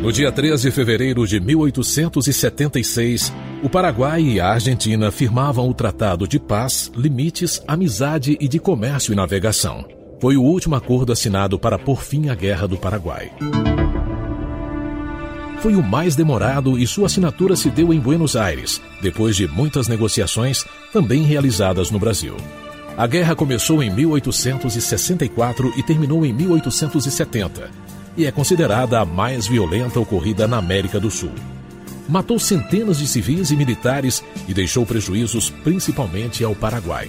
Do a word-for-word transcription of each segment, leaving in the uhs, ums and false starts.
No dia três de fevereiro de mil oitocentos e setenta e seis, o Paraguai e a Argentina firmavam o Tratado de Paz, Limites, Amizade e de Comércio e Navegação. Foi o último acordo assinado para pôr fim à Guerra do Paraguai. Foi o mais demorado e sua assinatura se deu em Buenos Aires, depois de muitas negociações, também realizadas no Brasil. A guerra começou em mil oitocentos e sessenta e quatro e terminou em mil oitocentos e setenta, e é considerada a mais violenta ocorrida na América do Sul. Matou centenas de civis e militares e deixou prejuízos principalmente ao Paraguai.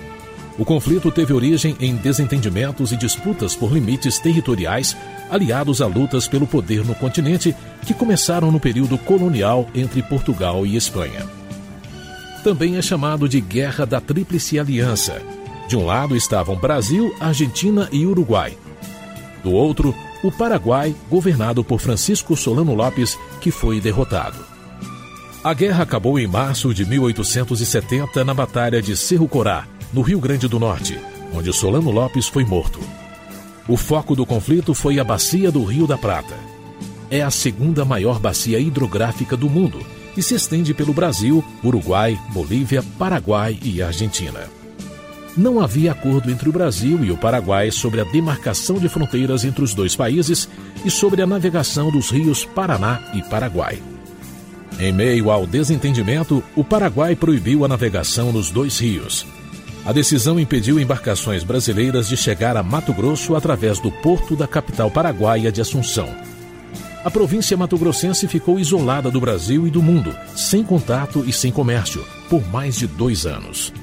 O conflito teve origem em desentendimentos e disputas por limites territoriais, aliados a lutas pelo poder no continente, que começaram no período colonial entre Portugal e Espanha. Também é chamado de Guerra da Tríplice Aliança. De um lado estavam Brasil, Argentina e Uruguai. Do outro, o Paraguai, governado por Francisco Solano Lopes, que foi derrotado. A guerra acabou em março de mil oitocentos e setenta na Batalha de Cerro Corá, no Rio Grande do Norte, onde Solano Lopes foi morto. O foco do conflito foi a Bacia do Rio da Prata. É a segunda maior bacia hidrográfica do mundo e se estende pelo Brasil, Uruguai, Bolívia, Paraguai e Argentina. Não havia acordo entre o Brasil e o Paraguai sobre a demarcação de fronteiras entre os dois países e sobre a navegação dos rios Paraná e Paraguai. Em meio ao desentendimento, o Paraguai proibiu a navegação nos dois rios. A decisão impediu embarcações brasileiras de chegar a Mato Grosso através do porto da capital paraguaia de Assunção. A província mato-grossense ficou isolada do Brasil e do mundo, sem contato e sem comércio, por mais de dois anos.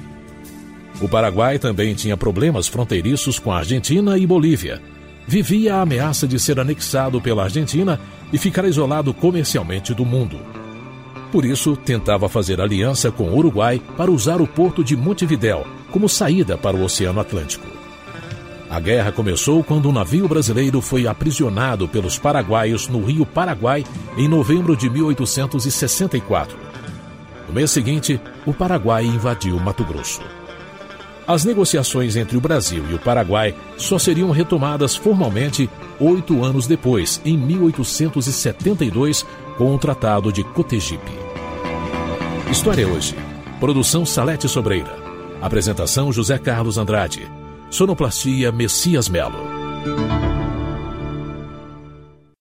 O Paraguai também tinha problemas fronteiriços com a Argentina e Bolívia. Vivia a ameaça de ser anexado pela Argentina e ficar isolado comercialmente do mundo. Por isso, tentava fazer aliança com o Uruguai para usar o porto de Montevidéu como saída para o Oceano Atlântico. A guerra começou quando um navio brasileiro foi aprisionado pelos paraguaios no rio Paraguai em novembro de mil oitocentos e sessenta e quatro. No mês seguinte, o Paraguai invadiu Mato Grosso. As negociações entre o Brasil e o Paraguai só seriam retomadas formalmente oito anos depois, em mil oitocentos e setenta e dois, com o Tratado de Cotegipe. História Hoje. Produção Salete Sobreira. Apresentação José Carlos Andrade. Sonoplastia Messias Melo.